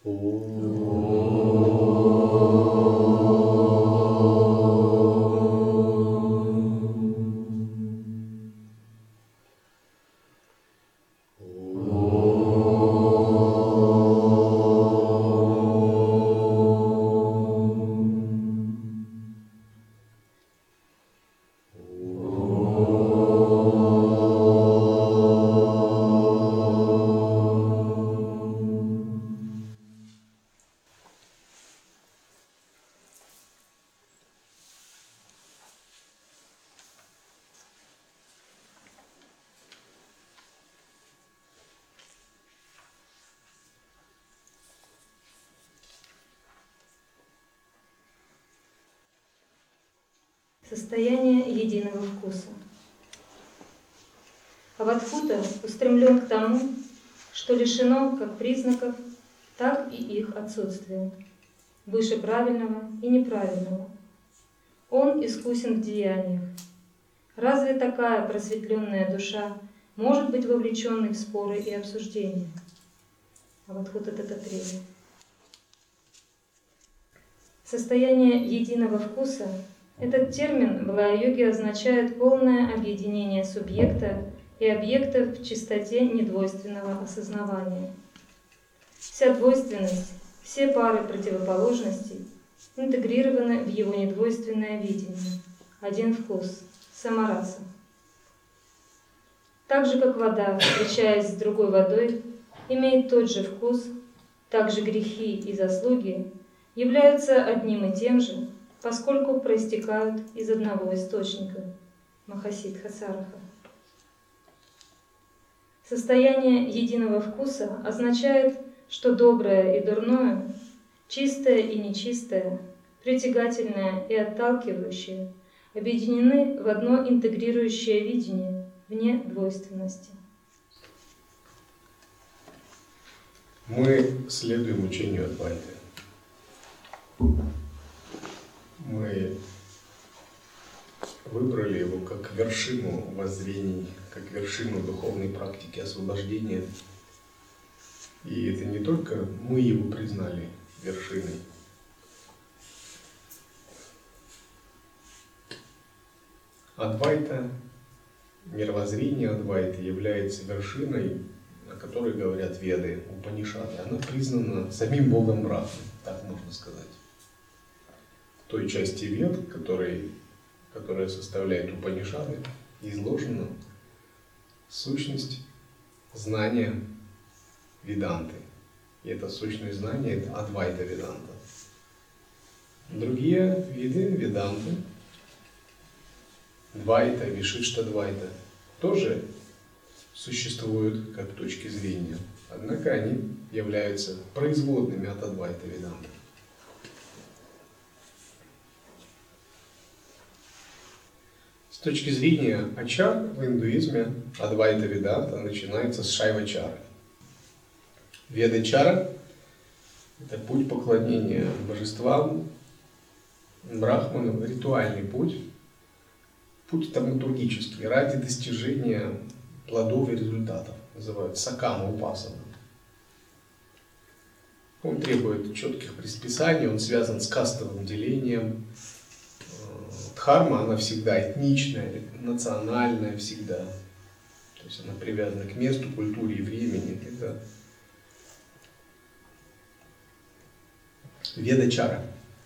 Состояние единого вкуса. Авадхута устремлен к тому, что лишено как признаков, так и их отсутствия, выше правильного и неправильного. Он искусен в деяниях. Разве такая просветленная душа может быть вовлеченной в споры и обсуждения? Авадхута Даттатрея. Состояние единого вкуса. Этот термин в лая-йоге означает полное объединение субъекта и объекта в чистоте недвойственного осознавания. Вся двойственность, все пары противоположностей интегрированы в его недвойственное видение, один вкус, самараса. Так же, как вода, встречаясь с другой водой, имеет тот же вкус, так же грехи и заслуги являются одним и тем же, поскольку проистекают из одного источника – Махасидха Сараха. Состояние единого вкуса означает, что доброе и дурное, чистое и нечистое, притягательное и отталкивающее объединены в одно интегрирующее видение вне двойственности. Мы следуем учению Адвайты. Мы выбрали его как вершину воззрений, как вершину духовной практики освобождения. И это не только мы его признали вершиной. Адвайта, мировоззрение Адвайты является вершиной, о которой говорят Веды, Упанишады. Она признана самим Богом Брахмой, так можно сказать. Той части Вед, которая составляет Упанишады, изложена сущность знания Веданты. И эта сущность знания – это Адвайта Веданта. Другие виды Веданты, Двайта, Вишишта Двайта, тоже существуют как точки зрения. Однако они являются производными от Адвайта Веданты. С точки зрения ачар в индуизме Адвайта Веданта начинается с Шайвачары. Ведачара – это путь поклонения божествам, брахманам, ритуальный путь, путь таматургический, ради достижения плодов и результатов, называют сакама упасана. Он требует четких предписаний, он связан с кастовым делением. Дхарма, она всегда этничная, национальная всегда. То есть она привязана к месту, культуре и времени. Это Ведачара.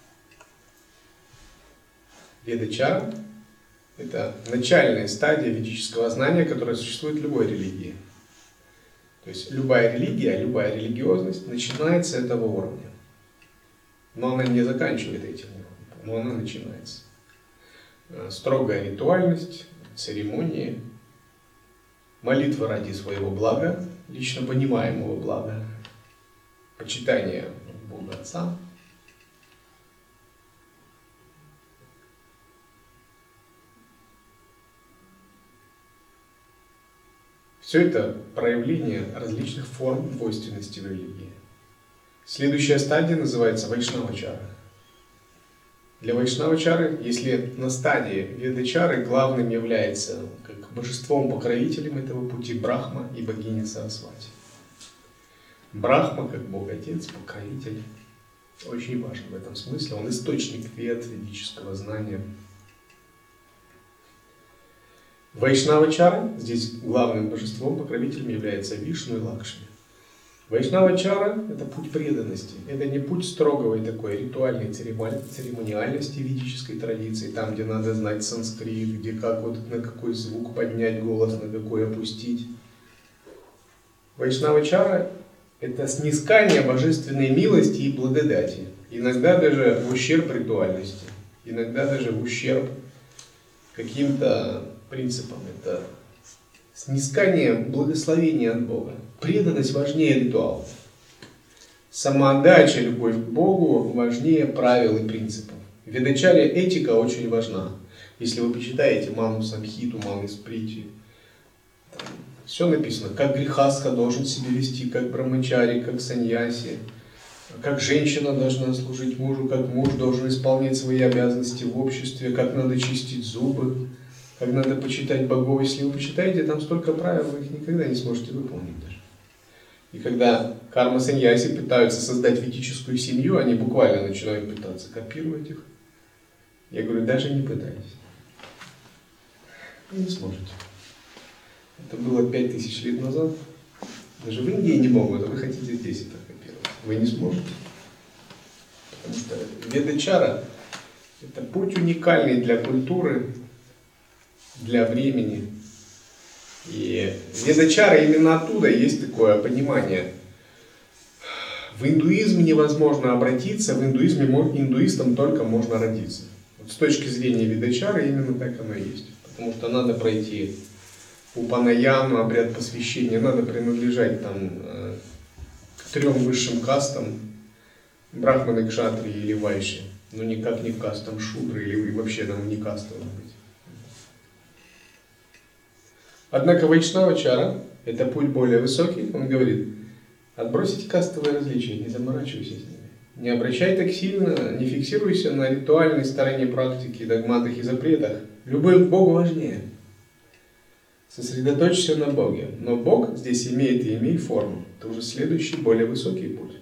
Ведачара – это начальная стадия ведического знания, которая существует в любой религии. То есть любая религия, любая религиозность начинается с этого уровня. Но она не заканчивает этим уровнем, но она начинается. Строгая ритуальность, церемонии, молитва ради своего блага, лично понимаемого блага, почитание Бога Отца. Все это проявление различных форм двойственности в религии. Следующая стадия называется вайшнавачара. Для вайшнавачары, если на стадии ведачары главным является как божеством-покровителем этого пути Брахма и богиня Сарасвати. Брахма как Бог-Отец, покровитель, очень важен в этом смысле. Он источник ведического знания. Вайшнава-чара, здесь главным божеством, покровителем является Вишну и Лакшми. Вайшнава-чара – это путь преданности. Это не путь строгой такой ритуальной церемониальности ведической традиции, там, где надо знать санскрит, где как вот на какой звук поднять голос, на какой опустить. Вайшнава-чара – это снискание божественной милости и благодати. Иногда даже в ущерб ритуальности, иногда даже в ущерб каким-то принципам. Это снискание благословения от Бога. Преданность важнее ритуалов. Самоотдача, любовь к Богу важнее правил и принципов. В ведачаре этика очень важна. Если вы почитаете Ману Самхиту, Ману Сприти, все написано, как грихастха должен себя вести, как брамачари, как саньяси, как женщина должна служить мужу, как муж должен исполнять свои обязанности в обществе, как надо чистить зубы, как надо почитать богов. Если вы почитаете, там столько правил, вы их никогда не сможете выполнить даже. И когда карма-саньяси пытаются создать ведическую семью, они буквально начинают пытаться копировать их. Я говорю, даже не пытайтесь. Вы не сможете. Это было 5000 лет назад. Даже в Индии не могут, а вы хотите здесь это копировать. Вы не сможете. Потому что ведачара – это путь уникальный для культуры, для времени. И ведачара именно оттуда есть такое понимание. В индуизм невозможно обратиться, в индуизме индуистам только можно родиться. Вот с точки зрения ведачары именно так оно и есть. Потому что надо пройти упанаяну, обряд посвящения, надо принадлежать там к 3 высшим кастам, брахманы, кшатри или вайши, но никак не к кастам шудры или вообще там не кастовым быть. Однако вайшнава-чара – это путь более высокий, он говорит, отбросите кастовые различия, не заморачивайся с ними. Не обращай так сильно, не фиксируйся на ритуальной стороне практики, догматах и запретах. Любовь к Богу важнее. Сосредоточься на Боге. Но Бог здесь имеет и имеет форму. Это уже следующий, более высокий путь.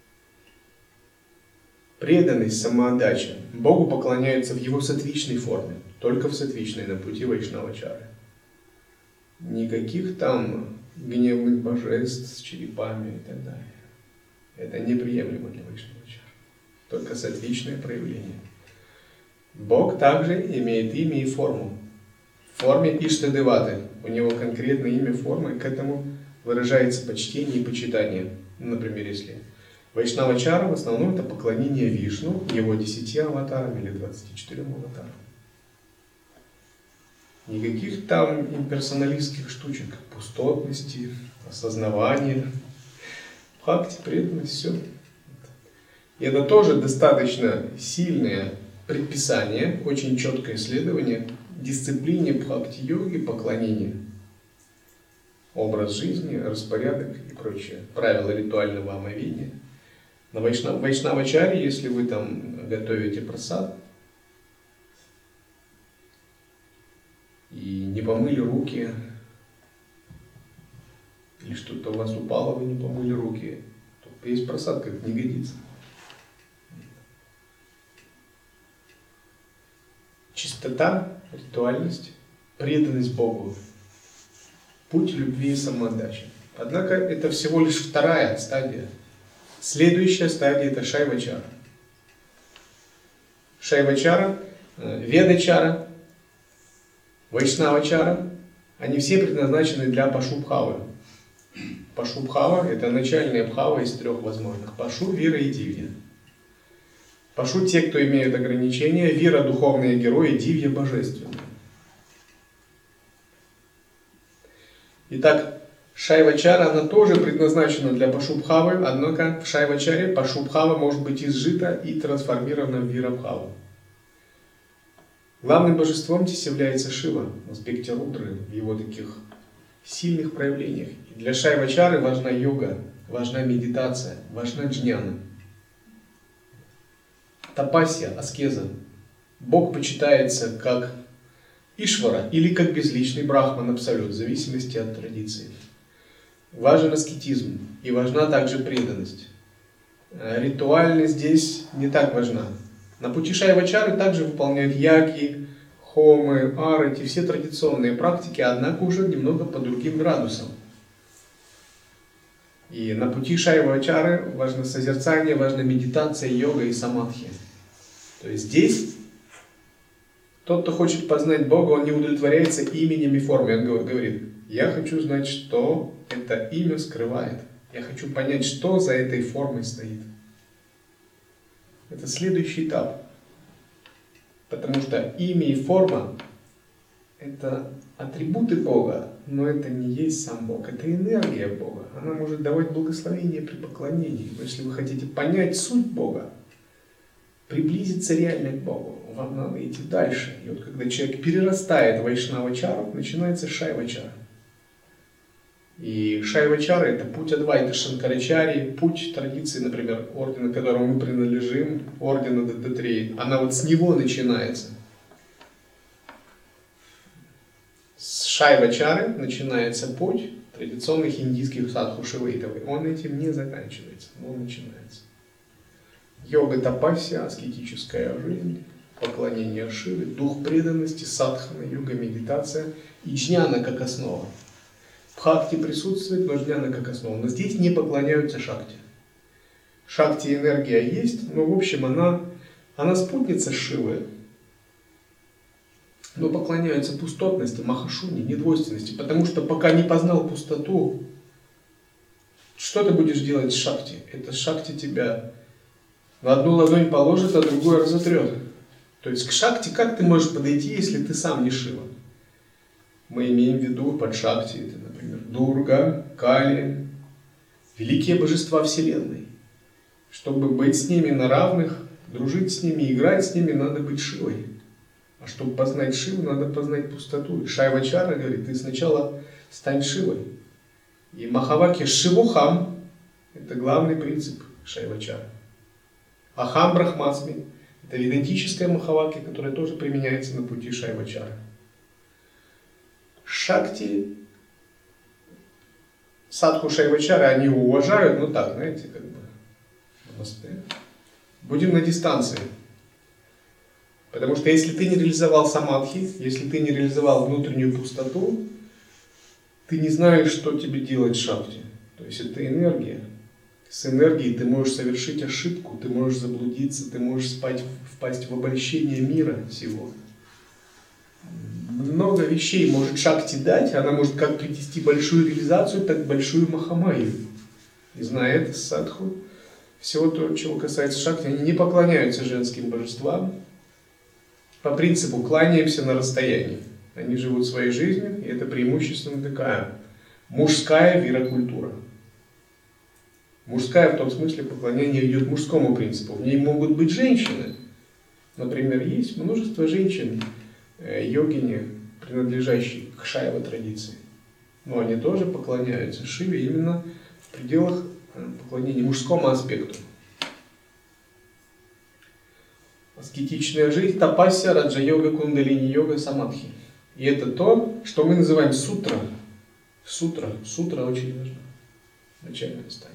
Преданность, самоотдача. Богу поклоняются в Его сатвичной форме. Только в сатвичной, на пути вайшнава-чары. Никаких там гневных божеств с черепами и так далее. Это неприемлемо для вайшнава-чары. Только сатвичное проявление. Бог также имеет имя и форму. В форме Иштадеваты. У него конкретное имя, форма, и к этому выражается почтение и почитание. Например, если вайшнава-чара в основном это поклонение Вишну, его 10 аватарам или 24 аватарам. Никаких там имперсоналистских штучек, пустотности, осознавания, бхакти, преданность, все. И это тоже достаточно сильное предписание, очень четкое исследование дисциплине бхакти-йоги, поклонения. Образ жизни, распорядок и прочее. Правила ритуального омовения. На вайшнава-чаре, если вы там готовите прасад и не помыли руки, или что-то у вас упало, вы не помыли руки, то есть прасад как не годится. Чистота, ритуальность, преданность Богу, путь любви и самоотдачи. Однако это всего лишь вторая стадия. Следующая стадия – это шайва-чара. Шайва-чара, веда-чара, вайшнава-чара, они все предназначены для пашу-бхавы. Пашу-бхава – это начальная бхава из 3 возможных. Пашу, вира и дивья. Пашу – те, кто имеют ограничения, вира – духовные герои, дивья – божественные. Итак, шайва-чара, она тоже предназначена для пашу-бхавы, однако в шайва-чаре пашу-бхава может быть изжита и трансформирована в вира-бхаву. Главным божеством здесь является Шива в аспекте Рудры, в его таких сильных проявлениях. И для шайва-чары важна йога, важна медитация, важна джняна. Тапасья, аскеза. Бог почитается как Ишвара или как безличный брахман абсолют, в зависимости от традиции. важен аскетизм и важна также преданность. Ритуальность здесь не так важна. На пути Шайвачары также выполняют яги, хомы, арати, все традиционные практики, однако уже немного по другим градусам. И на пути Шайвачары важно созерцание, важна медитация, йога и самадхи. То есть здесь тот, кто хочет познать Бога, он не удовлетворяется именем и формой. Он говорит: я хочу знать, что это имя скрывает. Я хочу понять, что за этой формой стоит. Это следующий этап. Потому что имя и форма – это атрибуты Бога, но это не есть сам Бог. Это энергия Бога. Она может давать благословение при поклонении. Но если вы хотите понять суть Бога, приблизиться реально к Богу, вам надо идти дальше. И вот когда человек перерастает вайшнава-чару, начинается шайва-чара. И шайва-чара – это путь Адвайта Шанкарачари, путь традиции, например, ордена, которому мы принадлежим, ордена Даттатреи. Она вот с него начинается. С шайва-чары начинается путь традиционных индийских садху Шивайтовой. Он этим не заканчивается, но он начинается. Йога тапасия, аскетическая жизнь, поклонение Шиве, дух преданности, садхана, йога, медитация и джняна как основа. Бхакти присутствует, но джняна как основа. Но здесь не поклоняются шакти. Шакти энергия есть, но в общем она спутница Шивы. Но поклоняются пустотности, махашуни, недвойственности. Потому что пока не познал пустоту, что ты будешь делать с шакти? Это шакти тебя на одну ладонь положит, а другую разотрет. То есть к шакти как ты можешь подойти, если ты сам не Шива? Мы имеем в виду под шакти, это, например, Дурга, Кали, великие божества Вселенной. Чтобы быть с ними на равных, дружить с ними, играть с ними, надо быть Шивой. А чтобы познать Шиву, надо познать пустоту. Шайвачара говорит, ты сначала стань Шивой. И Махаваки Шивухам – это главный принцип Шайвачара. Ахам Брахмасми – это ведантическая Махаваки, которая тоже применяется на пути Шайвачара. Шакти, садху Шайвачара, они уважают, ну так, знаете, как бы. Будем на дистанции. Потому что если ты не реализовал самадхи, если ты не реализовал внутреннюю пустоту, ты не знаешь, что тебе делать с шакти. То есть это энергия. С энергией ты можешь совершить ошибку, ты можешь заблудиться, ты можешь впасть в обольщение мира всего. Много вещей может шакти дать, она может как принести большую реализацию, так и большую махамайю. И зная это, садху, всего то, чего касается шакти, они не поклоняются женским божествам. По принципу кланяемся на расстоянии. Они живут своей жизнью, и это преимущественно такая мужская виракультура. Мужская в том смысле поклонение идет мужскому принципу. В ней могут быть женщины. Например, есть множество женщин, йогини, принадлежащие к шайва традиции. Но они тоже поклоняются Шиве именно в пределах поклонения мужскому аспекту. Аскетичная жизнь, тапасия, раджа-йога, кундалини-йога, самадхи. И это то, что мы называем сутра. Сутра очень важна. Начальное стадия.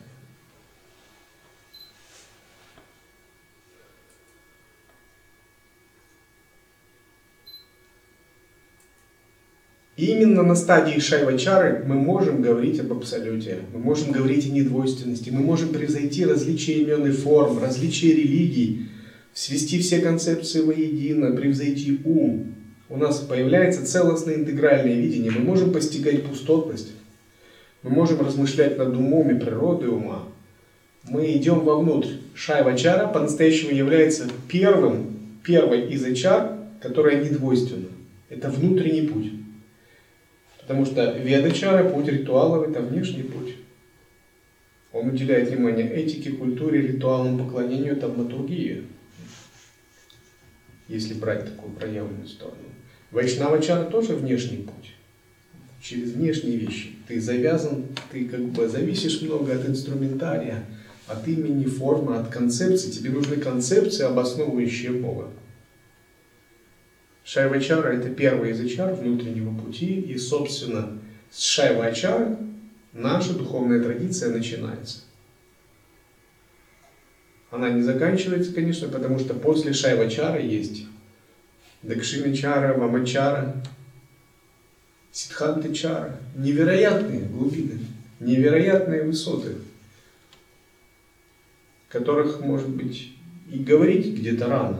И именно на стадии шайвачары мы можем говорить об абсолюте, мы можем говорить о недвойственности, мы можем превзойти различия имен и форм, различия религий, свести все концепции воедино, превзойти ум. У нас появляется целостное интегральное видение, мы можем постигать пустотность, мы можем размышлять над умом и природой ума. Мы идем вовнутрь. Шайвачара по-настоящему является первой из ачар, которая недвойственна. Это внутренний путь. Потому что ведачара, путь ритуалов, это внешний путь. Он уделяет внимание этике, культуре, ритуалному поклонению, тавматургии. Если брать такую проявленную сторону. Вайшнавачара тоже внешний путь. Через внешние вещи. Ты завязан, ты как бы зависишь много от инструментария, от имени, формы, от концепции. Тебе нужны концепции, обосновывающие Бога. Шайвачара – это первый из ачар внутреннего пути, и, собственно, с шайва-ачары наша духовная традиция начинается. Она не заканчивается, конечно, потому что после Шайвачара есть Дакшиначара, Вамачара, Сиддхантачара. Невероятные глубины, невероятные высоты, которых, может быть, и говорить где-то рано.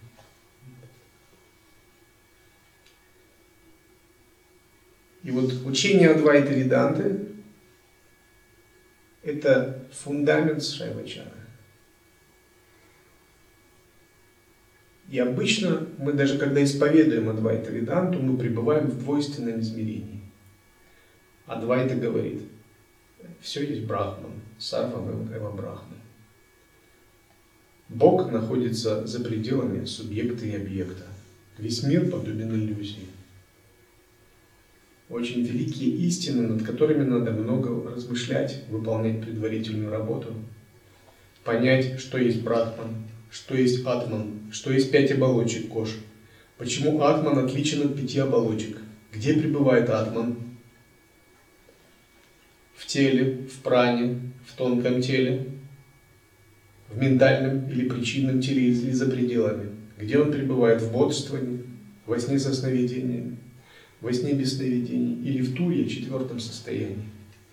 И вот учение Адвайта Веданты – это фундамент Шайвачара. И обычно мы даже когда исповедуем Адвайта Веданту, мы пребываем в двойственном измерении. Адвайта говорит, все есть Брахман, Сарвам эва Брахман. Бог находится за пределами субъекта и объекта. Весь мир подобен иллюзии. Очень великие истины, над которыми надо много размышлять, выполнять предварительную работу, понять, что есть Брахман, что есть Атман, что есть 5 оболочек кош. Почему Атман отличен от 5 оболочек? Где пребывает Атман? В теле, в пране, в тонком теле, в ментальном или причинном теле или за пределами. Где он пребывает? В бодрствовании, во сне со сновидениями, во сне без сновидений или в туре, 4-м состоянии.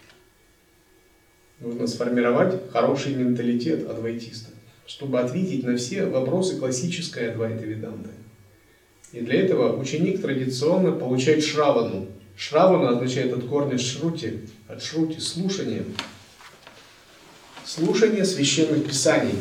Нужно сформировать хороший менталитет адвайтиста, чтобы ответить на все вопросы классической Адвайта Веданты. И для этого ученик традиционно получает шравану. Шравана означает от корня шрути, от шрути – слушание. Слушание священных писаний.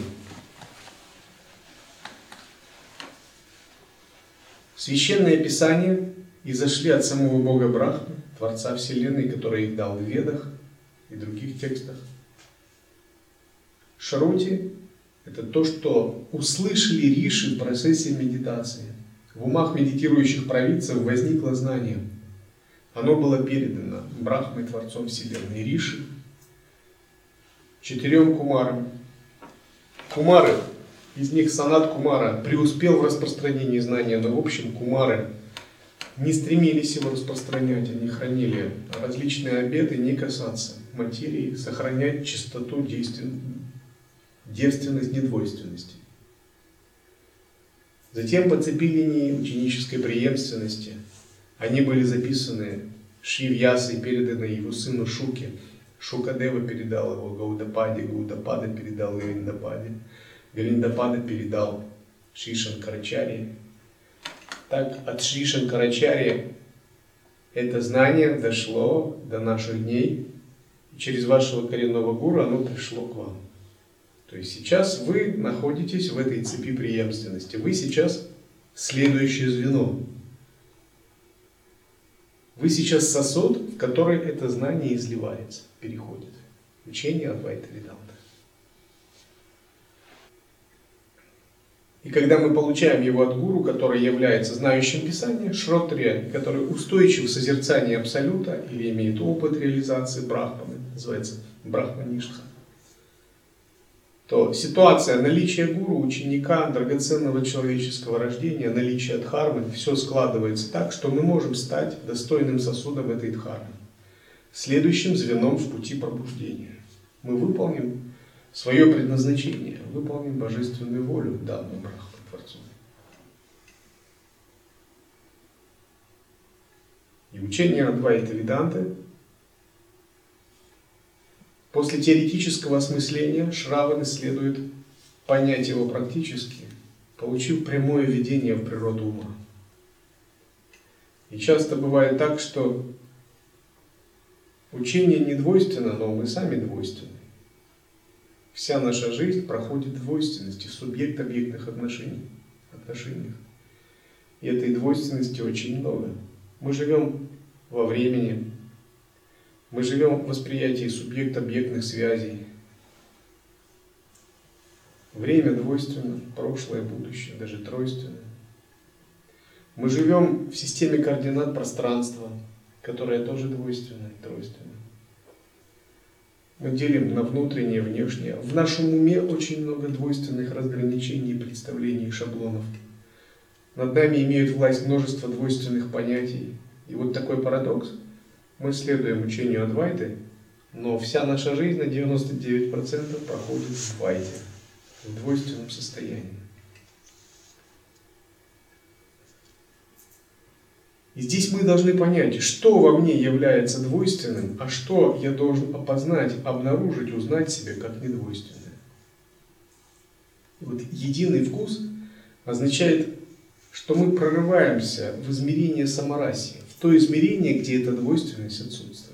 Священные писания изошли от самого Бога Брахмы, Творца Вселенной, который их дал в Ведах и других текстах. Шрути – это то, что услышали риши в процессе медитации. В умах медитирующих провидцев возникло знание. Оно было передано Брахмой, Творцом Вселенной, риши, 4 кумарам. Кумары, из них Санат Кумара преуспел в распространении знания, но в общем кумары не стремились его распространять, они хранили различные обеты, не касаться материи, сохранять чистоту, девственность, недвойственности. Затем по цепи линии ученической преемственности они были записаны Шри-Вьясой, переданы его сыну Шуке. Шукадева передал его Гаудападе, Гаудапада передал Галиндападе, Галиндапада передал Шри Шанкарачарье. Так от Шри Шанкарачарьи это знание дошло до наших дней, и через вашего коренного гуру оно пришло к вам. То есть сейчас вы находитесь в этой цепи преемственности. Вы сейчас следующее звено. Вы сейчас сосуд, в который это знание изливается, переходит. Учение Адвайта Веданты. И когда мы получаем его от гуру, который является знающим Писание, Шротрия, который устойчив в созерцании Абсолюта или имеет опыт реализации Брахманы, называется Брахмаништха, то ситуация наличия гуру, ученика, драгоценного человеческого рождения, наличие дхармы, все складывается так, что мы можем стать достойным сосудом этой дхармы, следующим звеном в пути пробуждения. Мы выполним свое предназначение, выполним божественную волю, данную Брахмой Творцу. И учение Адвайта Веданты после теоретического осмысления Шраваны следует понять его практически, получив прямое видение в природу ума. И часто бывает так, что учение не двойственно, но мы сами двойственны. Вся наша жизнь проходит в двойственности, в субъект-объектных отношениях. И этой двойственности очень много. Мы живем во времени, мы живем в восприятии субъект-объектных связей. Время двойственно, прошлое, будущее, даже тройственно. Мы живем в системе координат пространства, которая тоже двойственна и тройственна. Мы делим на внутреннее и внешнее. В нашем уме очень много двойственных разграничений, представлений и шаблонов. Над нами имеют власть множество двойственных понятий. И вот такой парадокс. Мы следуем учению Адвайты, Но вся наша жизнь на 99% проходит в двайте, в двойственном состоянии. И здесь мы должны понять, что во мне является двойственным, а что я должен опознать, обнаружить, узнать себя как недвойственное. И вот единый вкус означает, что мы прорываемся в измерение самараси, в то измерение, где эта двойственность отсутствует.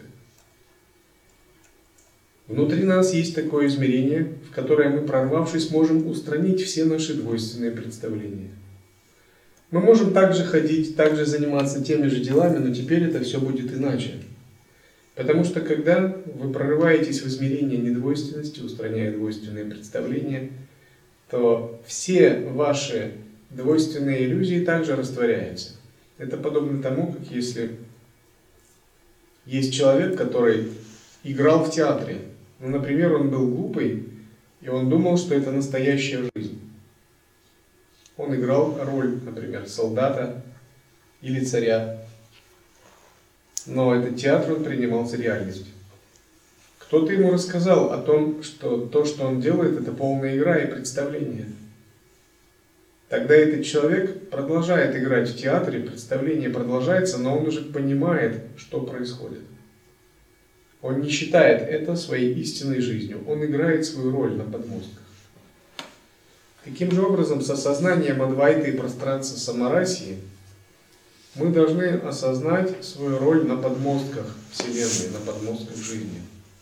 Внутри нас есть такое измерение, в которое мы, прорвавшись, можем устранить все наши двойственные представления. Мы можем также ходить, также заниматься теми же делами, но теперь это все будет иначе. Потому что когда вы прорываетесь в измерение недвойственности, устраняя двойственные представления, то все ваши двойственные иллюзии также растворяются. Это подобно тому, как если есть человек, который играл в театре. Ну, например, он был глупый, и он думал, что это настоящая жизнь. Он играл роль, например, солдата или царя. Но этот театр он принимал за реальность. Кто-то ему рассказал о том, что то, что он делает, это полная игра и представление. Тогда этот человек продолжает играть в театре, представление продолжается, но он уже понимает, что происходит. Он не считает это своей истинной жизнью, он играет свою роль на подмостках. Каким же образом с осознанием Адвайты и пространства Самарасии мы должны осознать свою роль на подмостках Вселенной, на подмостках жизни?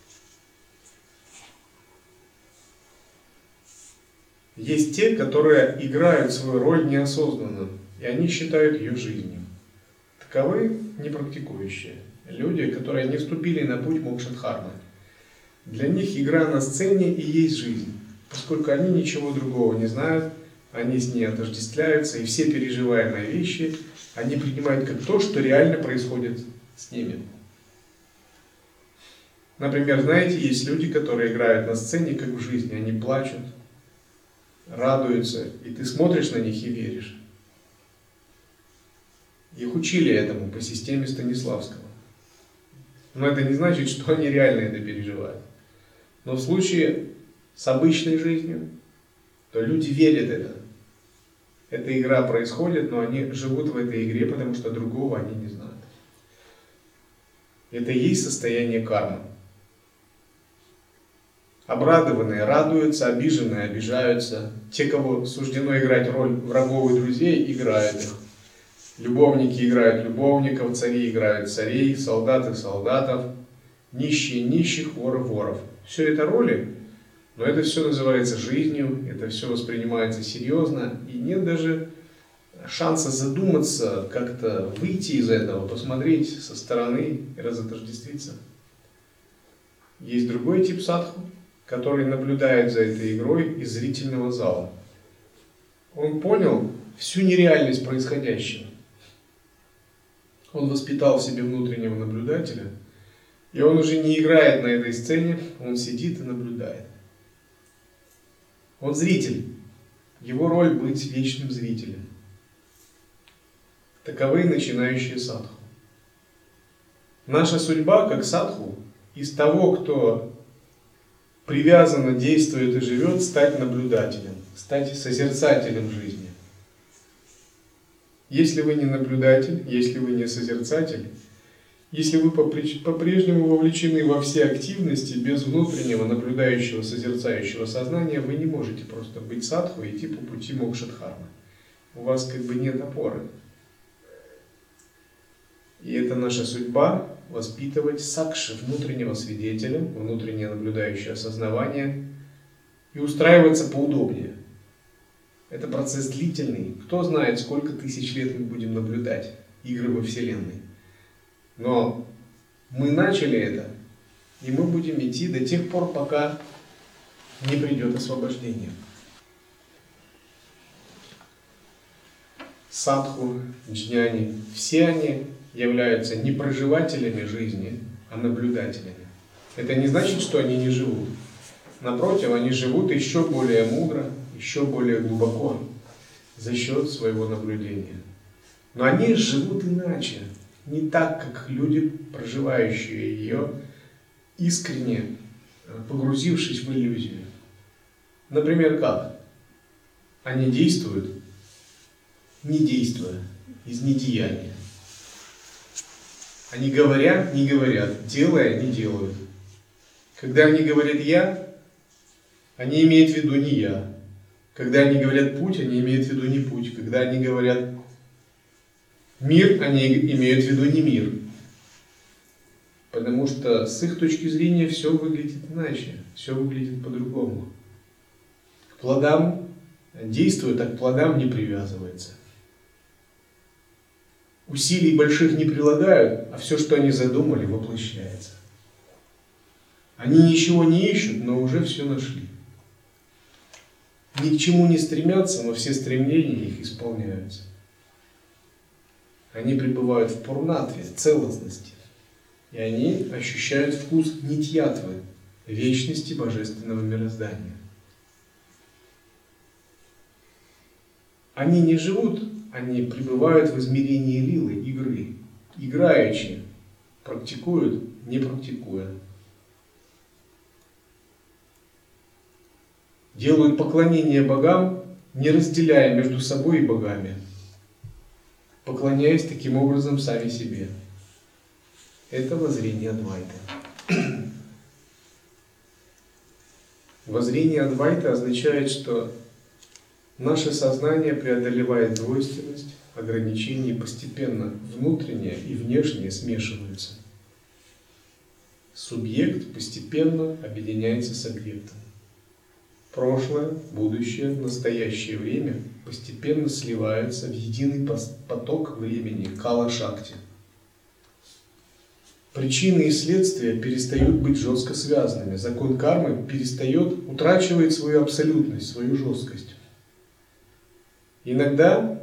Есть те, которые играют свою роль неосознанно, и они считают ее жизнью. Таковы непрактикующие, люди, которые не вступили на путь мокшадхармы. Для них игра на сцене и есть жизнь, поскольку они ничего другого не знают, они с ней отождествляются, и все переживаемые вещи они принимают как то, что реально происходит с ними. Например, знаете, есть люди, которые играют на сцене как в жизни, они плачут, радуются, и ты смотришь на них и веришь. Их учили этому по системе Станиславского. Но это не значит, что они реально это переживают. Но в случае с обычной жизнью, то люди верят в это. Эта игра происходит, но они живут в этой игре, потому что другого они не знают. Это и есть состояние кармы. Обрадованные радуются, обиженные обижаются. Те, кого суждено играть роль врагов и друзей, играют их. Любовники играют любовников, цари играют царей, солдаты солдатов, нищие нищих, воры воров. Все это роли, но это все называется жизнью, это все воспринимается серьезно, и нет даже шанса задуматься, как-то выйти из этого, посмотреть со стороны и разотождествиться. Есть другой тип садху, который наблюдает за этой игрой из зрительного зала. Он понял всю нереальность происходящего. Он воспитал в себе внутреннего наблюдателя, и он уже не играет на этой сцене, он сидит и наблюдает. Он зритель. Его роль быть вечным зрителем. Таковы начинающие садху. Наша судьба, как садху, из того, кто привязанно действует и живет, стать наблюдателем, стать созерцателем жизни. Если вы не наблюдатель, если вы не созерцатель, если вы по-прежнему вовлечены во все активности без внутреннего наблюдающего, созерцающего сознания, вы не можете просто быть садху и идти по пути мокшадхармы. У вас как бы нет опоры. И это наша судьба — воспитывать сакши, внутреннего свидетеля, внутреннее наблюдающее осознавание, и устраиваться поудобнее. Это процесс длительный. Кто знает, сколько тысяч лет мы будем наблюдать игры во Вселенной. Но мы начали это, и мы будем идти до тех пор, пока не придет освобождение. Садху, джняни, все они являются не проживателями жизни, а наблюдателями. Это не значит, что они не живут. Напротив, они живут еще более мудро, еще более глубоко за счет своего наблюдения. Но они живут иначе, не так, как люди, проживающие ее искренне погрузившись в иллюзию. Например, как? Они действуют, не действуя, из недеяния. Они говорят, не говорят, делая, не делают. Когда они говорят «я», они имеют в виду не «я». Когда они говорят «путь», они имеют в виду не путь. Когда они говорят «мир», они имеют в виду не мир. Потому что с их точки зрения все выглядит иначе, все выглядит по-другому. К плодам действует, а к плодам не привязывается. Усилий больших не прилагают, а все, что они задумали, воплощается. Они ничего не ищут, но уже все нашли. Ни к чему не стремятся, но все стремления их исполняются. Они пребывают в пурнатве, в целостности. И они ощущают вкус нитьятвы, вечности божественного мироздания. Они не живут, они пребывают в измерении лилы, игры. Играючи, практикуют, не практикуя. Делают поклонение богам, не разделяя между собой и богами, поклоняясь таким образом сами себе. Это воззрение Адвайты. Воззрение Адвайты означает, что наше сознание преодолевает двойственность, ограничения, и постепенно внутреннее и внешнее смешиваются. Субъект постепенно объединяется с объектом. Прошлое, будущее, настоящее время постепенно сливаются в единый поток времени, кала-шакти. Причины и следствия перестают быть жестко связанными. Закон кармы утрачивает свою абсолютность, свою жесткость. Иногда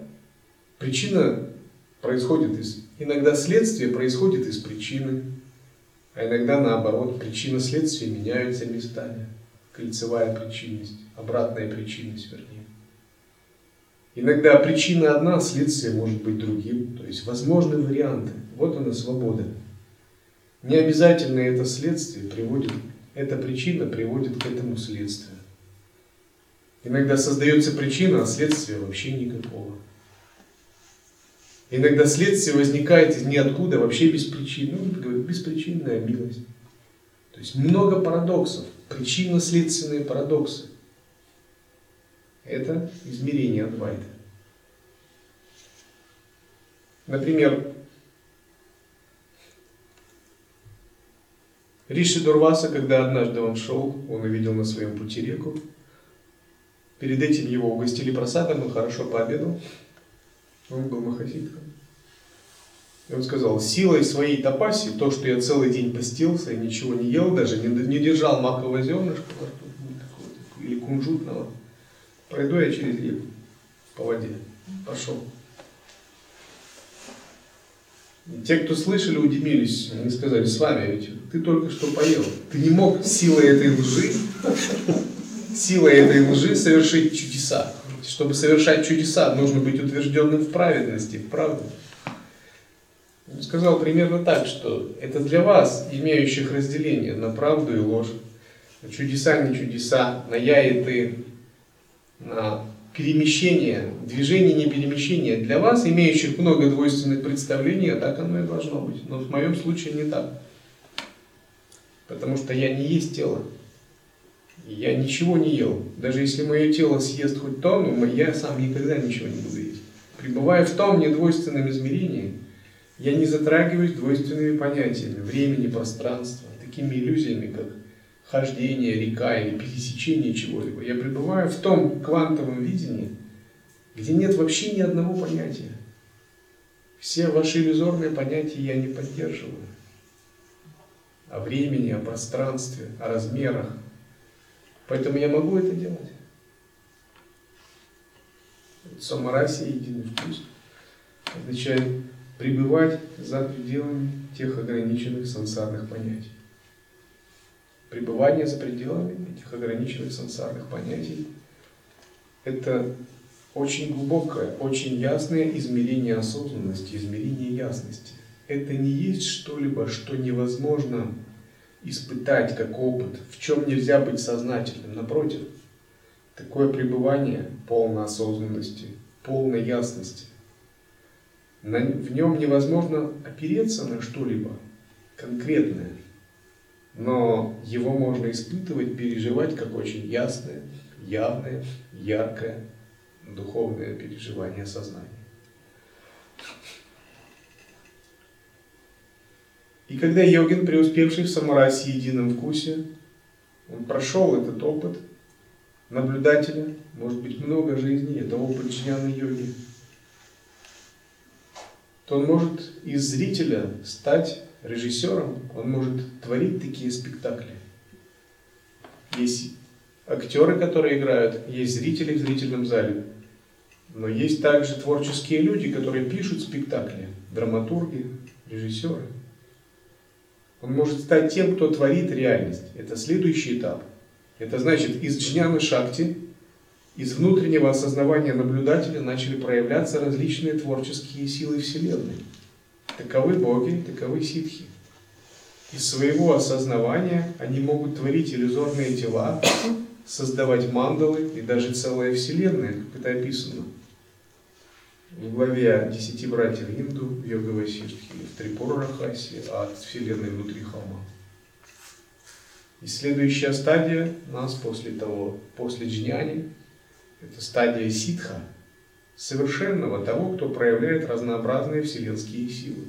иногда следствие происходит из причины, а иногда наоборот, причина следствия меняются местами. Кольцевая причинность, обратная причинность, вернее. Иногда причина одна, следствие может быть другим. То есть возможны варианты. Вот она свобода. Не обязательно это следствие эта причина приводит к этому следствию. Иногда создается причина, а следствия вообще никакого. Иногда следствие возникает из ниоткуда, вообще без причины. Беспричинная милость. То есть много парадоксов. Причинно-следственные парадоксы. Это измерение Адвайты. Например, Риши Дурваса, когда однажды он шел, он увидел на своем пути реку. Перед этим его угостили прасадом, он хорошо пообедал. Он был махасидхом. И он сказал: силой своей тапаси, то, что я целый день постился и ничего не ел, даже не держал макового зернышка во рту, или кунжутного, пройду я через реку по воде. Пошел. И те, кто слышали, удивились. Они сказали: с вами ведь ты только что поел. Ты не мог силой этой лжи совершить чудеса. Чтобы совершать чудеса, нужно быть утвержденным в праведности, в правду. Он сказал примерно так, что это для вас, имеющих разделение на правду и ложь, на чудеса, не чудеса, на я и ты, на перемещение, движение, не перемещение. Для вас, имеющих много двойственных представлений, так оно и должно быть. Но в моем случае не так. Потому что я не есть тело. И я ничего не ел. Даже если мое тело съест хоть тонну, я сам никогда ничего не буду есть. Пребывая в том недвойственном измерении, я не затрагиваюсь двойственными понятиями времени, пространства, такими иллюзиями, как хождение, река или пересечение чего-либо. Я пребываю в том квантовом видении, где нет вообще ни одного понятия. Все ваши иллюзорные понятия я не поддерживаю. О времени, о пространстве, о размерах. Поэтому я могу это делать. Самарасия, единый вкус, означает пребывать за пределами тех ограниченных сансарных понятий. Пребывание за пределами этих ограниченных сансарных понятий – это очень глубокое, очень ясное измерение осознанности, измерение ясности. Это не есть что-либо, что невозможно испытать как опыт, в чем нельзя быть сознательным. Напротив, такое пребывание полной осознанности, полной ясности, в нем невозможно опереться на что-либо конкретное, но его можно испытывать, переживать как очень ясное, явное, яркое духовное переживание сознания. И когда йогин, преуспевший в самарасе и едином вкусе, он прошел этот опыт наблюдателя, может быть, много жизней, это опыт джняна-йоги, то он может из зрителя стать режиссером, он может творить такие спектакли. Есть актеры, которые играют, есть зрители в зрительном зале, но есть также творческие люди, которые пишут спектакли, драматурги, режиссеры. Он может стать тем, кто творит реальность. Это следующий этап. Это значит, из джняна-шакти, из внутреннего осознавания наблюдателя начали проявляться различные творческие силы Вселенной. Таковы боги, таковы ситхи. Из своего осознавания они могут творить иллюзорные тела, создавать мандалы и даже целые вселенные, как это описано в главе 10 братьев Инду, в Йога-Васиштхе, в Трипура-Рахасе, от вселенной внутри холма. И следующая стадия нас после джняни, это стадия ситха, совершенного того, кто проявляет разнообразные вселенские силы.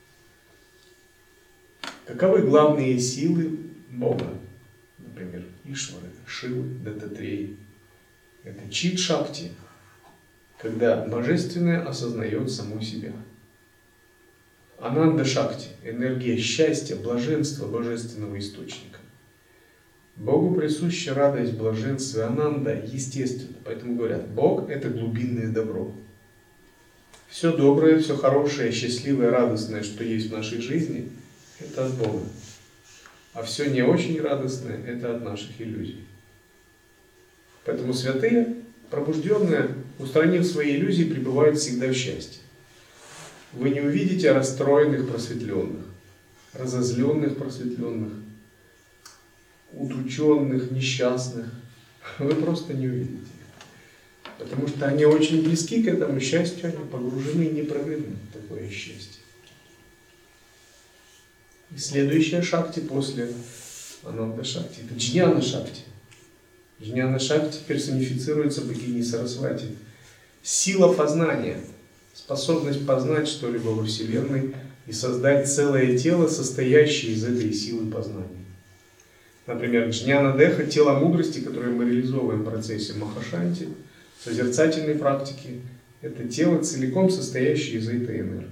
Каковы главные силы Бога? Например, Ишвары, Шивы, Дататреи. Это чит-шакти, когда Божественное осознает само себя. Ананда-шакти, энергия счастья, блаженства Божественного Источника. Богу присуща радость, блаженство, ананда, естественно. Поэтому говорят, Бог – это глубинное добро. Все доброе, все хорошее, счастливое, радостное, что есть в нашей жизни – это от Бога. А все не очень радостное – это от наших иллюзий. Поэтому святые, пробужденные, устранив свои иллюзии, пребывают всегда в счастье. Вы не увидите расстроенных просветленных, разозленных просветленных, удрученных, несчастных. Вы просто не увидите. Потому что они очень близки к этому счастью, они погружены и не проглянут такое счастье. И следующая шакти после ананда-шакти – это джняна-шакти. Джняна-шакти персонифицируется богиней Сарасвати. Сила познания, способность познать что-либо во Вселенной и создать целое тело, состоящее из этой силы познания. Например, джняна-деха – тело мудрости, которое мы реализовываем в процессе махашанти, созерцательной практики. Это тело, целиком состоящее из этой энергии.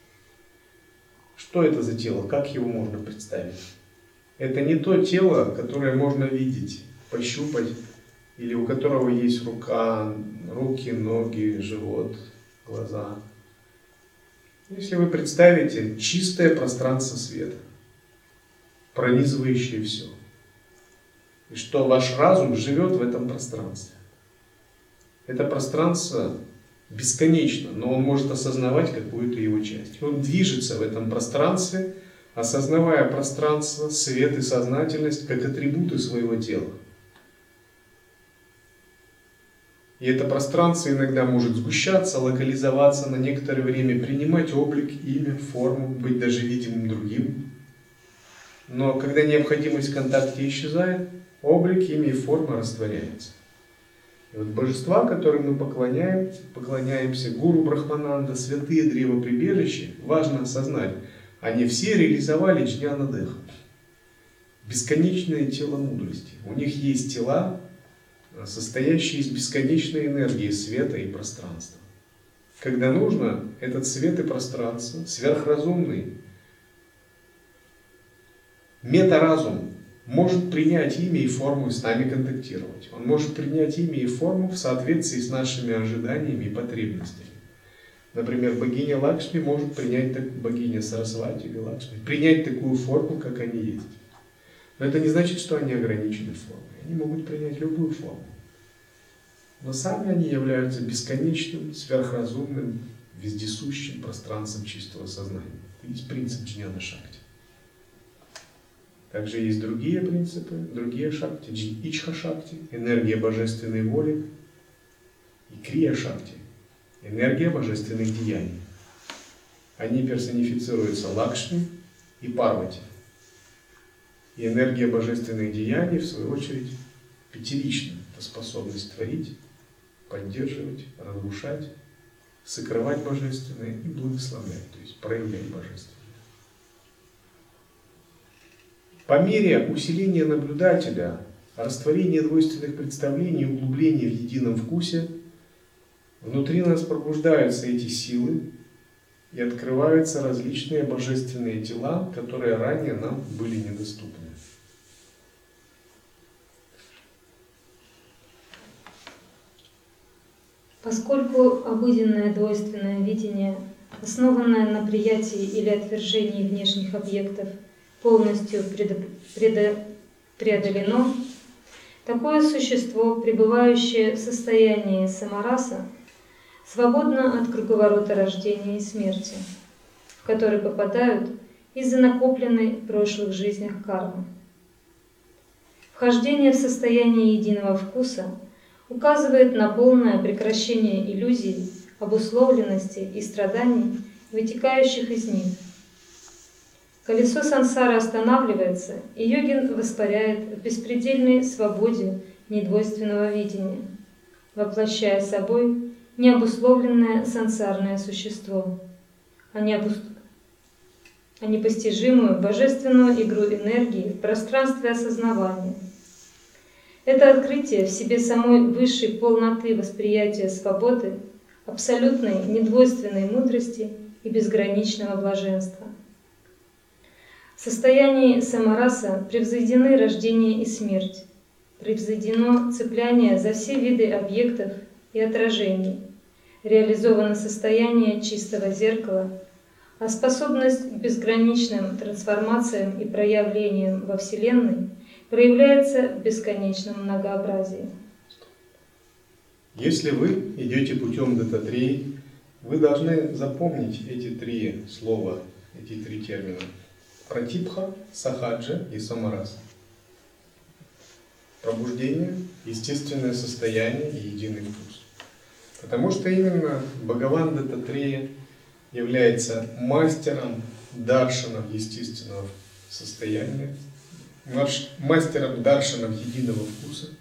Что это за тело? Как его можно представить? Это не то тело, которое можно видеть, пощупать, или у которого есть руки, ноги, живот, глаза. Если вы представите чистое пространство света, пронизывающее все, и что ваш разум живет в этом пространстве. Это пространство бесконечно, но он может осознавать какую-то его часть. Он движется в этом пространстве, осознавая пространство, свет и сознательность как атрибуты своего тела. И это пространство иногда может сгущаться, локализоваться на некоторое время, принимать облик, имя, форму, быть даже видимым другим. Но когда необходимость в контакте исчезает, облик, имя и форма растворяются. И вот божества, которым мы поклоняемся, гуру Брахмананда, святые древоприбежища, важно осознать, они все реализовали джняна-деха. Бесконечное тело мудрости. У них есть тела, состоящие из бесконечной энергии света и пространства. Когда нужно, этот свет и пространство, сверхразумный, метаразум, может принять имя и форму и с нами контактировать. Он может принять имя и форму в соответствии с нашими ожиданиями и потребностями. Например, богиня Лакшми может принять, богиня Сарасвати или Лакшми, принять такую форму, как они есть. Но это не значит, что они ограничены формой. Они могут принять любую форму. Но сами они являются бесконечным, сверхразумным, вездесущим пространством чистого сознания. Это есть принцип джняна-шакти. Также есть другие принципы, другие шакти, ичха-шакти, энергия божественной воли, и крия-шакти, энергия божественных деяний. Они персонифицируются Лакшми и Парвати. И энергия божественных деяний, в свою очередь, пятерична. Это способность творить, поддерживать, разрушать, сокрывать божественное и благословлять, то есть проявлять божественное. По мере усиления наблюдателя, растворения двойственных представлений, углубления в едином вкусе, внутри нас пробуждаются эти силы и открываются различные божественные тела, которые ранее нам были недоступны. Поскольку обыденное двойственное видение, основанное на приятии или отвержении внешних объектов, полностью преодолено, такое существо, пребывающее в состоянии самараса, свободно от круговорота рождения и смерти, в который попадают из-за накопленной в прошлых жизнях кармы. Вхождение в состояние единого вкуса указывает на полное прекращение иллюзий, обусловленности и страданий, вытекающих из них. Колесо сансары останавливается, и йогин воспаряет в беспредельной свободе недвойственного видения, воплощая собой необусловленное сансарное существо, а непостижимую божественную игру энергии в пространстве осознавания. Это открытие в себе самой высшей полноты восприятия свободы, абсолютной недвойственной мудрости и безграничного блаженства. В состоянии самараса превзойдены рождение и смерть, превзойдено цепляние за все виды объектов и отражений, реализовано состояние чистого зеркала, а способность к безграничным трансформациям и проявлениям во Вселенной проявляется в бесконечном многообразии. Если вы идете путем дататреи, вы должны запомнить эти три слова, эти три термина. Пратипха, сахаджа и самараса. Пробуждение, естественное состояние и единый вкус. Потому что именно Бхагаван Дататрея является мастером даршанов естественного состояния, мастером даршанов единого вкуса,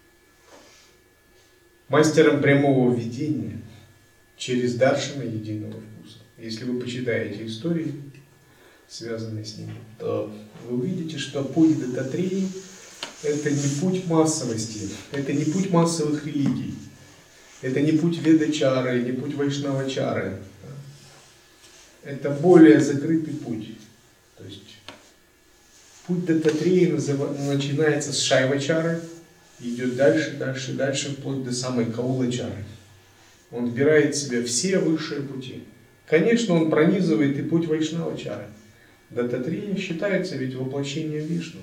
мастером прямого видения через даршана единого вкуса. Если вы почитаете истории, связанные с ним, то вы увидите, что путь Дататреи – это не путь массовости, это не путь массовых религий, это не путь Ведачары, не путь Вайшнавачары. Это более закрытый путь. То есть путь Дататреи начинается с Шайвачары и идет дальше, дальше, дальше, вплоть до самой Каулачары. Он вбирает в себя все высшие пути. Конечно, он пронизывает и путь Вайшнавачары. Дататрея считается ведь воплощением Вишну.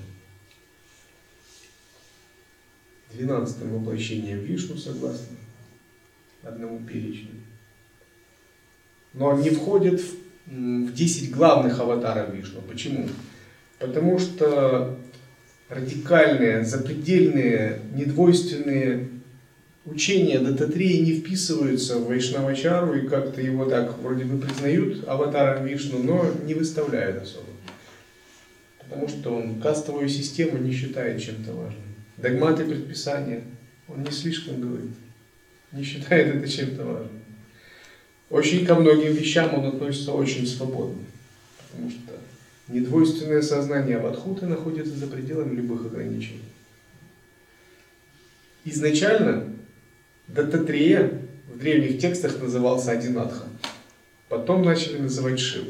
12-м воплощением Вишну, согласно одному перечню. Но не входит в 10 главных аватаров Вишну. Почему? Потому что радикальные, запредельные, недвойственные учения Дататреи не вписываются в Вайшнавачару и как-то его так вроде бы признают аватаром Вишну, но не выставляют особо. Потому что он кастовую систему не считает чем-то важным. Догматы, предписания он не слишком говорит, не считает это чем-то важным. Очень ко многим вещам он относится очень свободно, потому что недвойственное сознание Авадхуты находится за пределами любых ограничений. Изначально Дататрея в древних текстах назывался Адинатха, потом начали называть Шиву.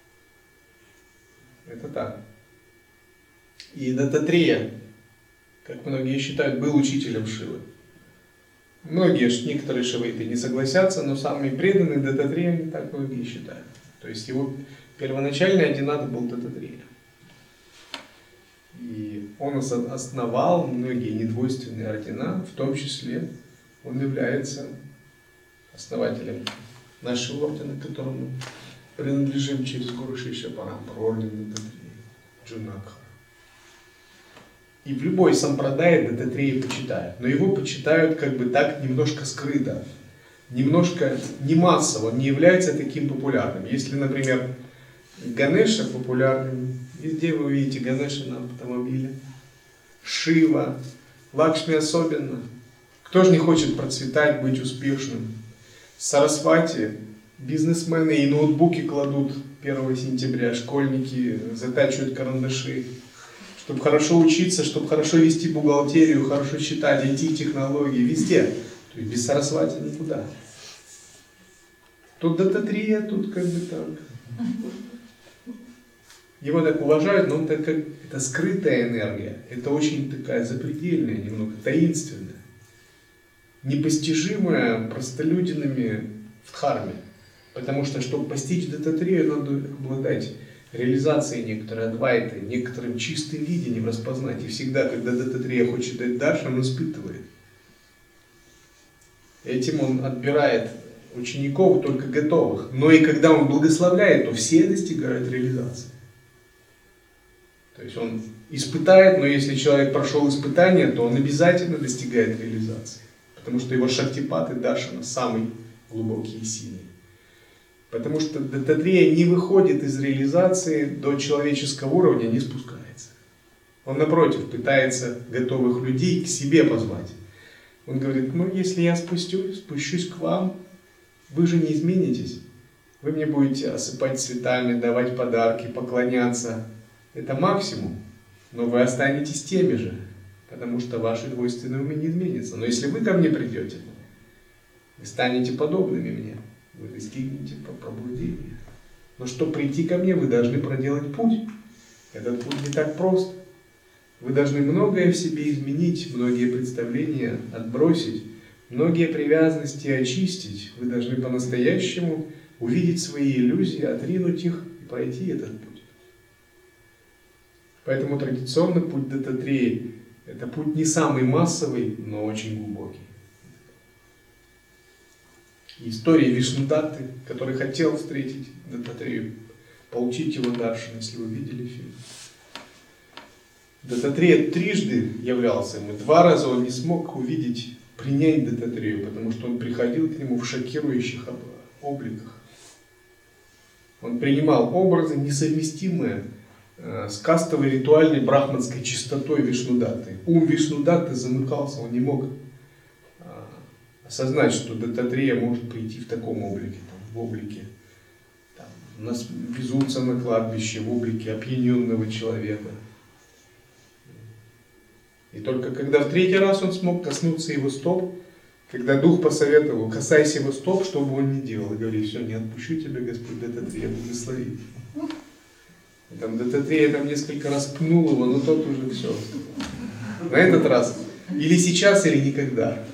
Это так. И Дататрея, как многие считают, был учителем Шивы. Многие, некоторые шиваиты не согласятся, но самые преданные Дататрея так многие считают. То есть его первоначальный Адинат был Дататрея. И он основал многие недвойственные ордена, в том числе он является основателем нашего ордена, к которому принадлежим через Гуру Шишья Парампару, орден Дататрея, Джунакха. И в любой сампрадае Дататрея почитают. Но его почитают как бы так немножко скрыто. Немножко не массово, он не является таким популярным. Если, например, Ганеша популярным, везде вы увидите Ганеша на автомобиле, Шива, Лакшми особенно. Кто же не хочет процветать, быть успешным? Сарасвати, бизнесмены и ноутбуки кладут 1 сентября, школьники затачивают карандаши, чтобы хорошо учиться, чтобы хорошо вести бухгалтерию, хорошо считать, IT-технологии, везде. То есть без Сарасвати никуда. Тут Дататрея, тут как бы так. Его так уважают, но он так как это скрытая энергия, это очень такая запредельная, немного таинственная, непостижимая простолюдинами в дхарме. Потому что, чтобы постичь Дататрею, надо обладать реализацией некоторой адвайты, некоторым чистым видением распознать. И всегда, когда Дататрея хочет дать даршан, он испытывает. Этим он отбирает учеников только готовых. Но и когда он благословляет, то все достигают реализации. То есть он испытает, но если человек прошел испытание, то он обязательно достигает реализации. Потому что его шактипат и даршана самый глубокий и сильный. Потому что Дататрея не выходит из реализации до человеческого уровня, не спускается. Он, напротив, пытается готовых людей к себе позвать. Он говорит, ну если я спущусь к вам, вы же не изменитесь. Вы мне будете осыпать цветами, давать подарки, поклоняться. Это максимум. Но вы останетесь теми же, потому что ваши двойственные умы не изменятся. Но если вы ко мне придете, вы станете подобными мне. Вы достигнете пробуждения. Но чтобы прийти ко мне, вы должны проделать путь. Этот путь не так прост. Вы должны многое в себе изменить, многие представления отбросить, многие привязанности очистить. Вы должны по-настоящему увидеть свои иллюзии, отринуть их и пройти этот путь. Поэтому традиционно путь Дататреи – это путь не самый массовый, но очень глубокий. История Вишнудатты, который хотел встретить Дататрею, получить его даршан, если вы видели фильм. Дататрея трижды являлся ему, 2 раза он не смог увидеть, принять Дататрею, потому что он приходил к нему в шокирующих обликах. Он принимал образы, несовместимые с кастовой ритуальной брахманской чистотой Вишнудатты. Ум Вишнудатты замыкался, он не мог осознать, что Дататрея может прийти в таком облике, в облике безумца на кладбище, в облике опьяненного человека. И только когда в 3-й раз он смог коснуться его стоп, когда дух посоветовал, касайся его стоп, что бы он ни делал, и говорит, все, не отпущу тебя, Господь Дататрея, благослови. И там Дататрея несколько раз пнул его, но тот уже все. На этот раз или сейчас, или никогда.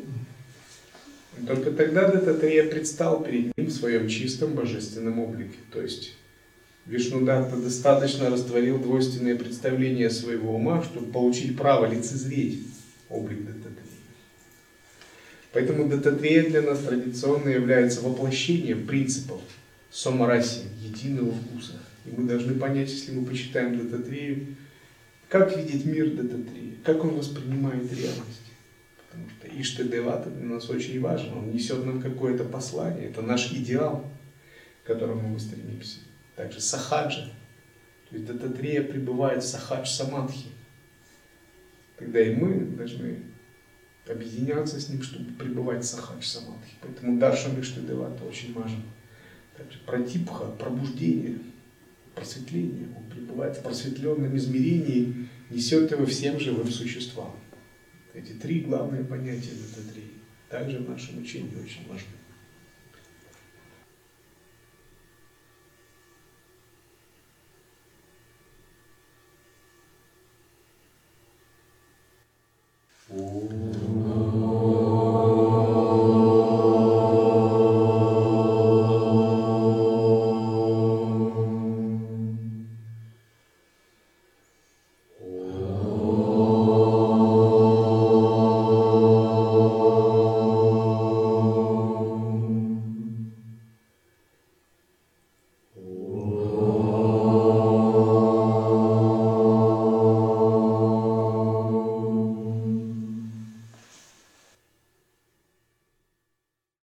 И только тогда Дататрея предстал перед ним в своем чистом божественном облике. То есть Вишнудатта достаточно растворил двойственные представления своего ума, чтобы получить право лицезреть облик Дататреи. Поэтому Дататрея для нас традиционно является воплощением принципов самараси, единого вкуса. И мы должны понять, если мы почитаем Дататрею, как видит мир Дататрея, как он воспринимает реальность. Потому что Иштадевата для нас очень важен, он несет нам какое-то послание, это наш идеал, к которому мы стремимся. Также сахаджа, то есть Дататрея пребывает в сахадж-самадхи, когда и мы должны объединяться с ним, чтобы пребывать в сахадж-самадхи. Поэтому даршан Иштадевата очень важен. Также пратипха, пробуждение, просветление, он пребывает в просветленном измерении, несет его всем живым существам. Эти 3 главные понятия Дататреи также в нашем учении очень важны.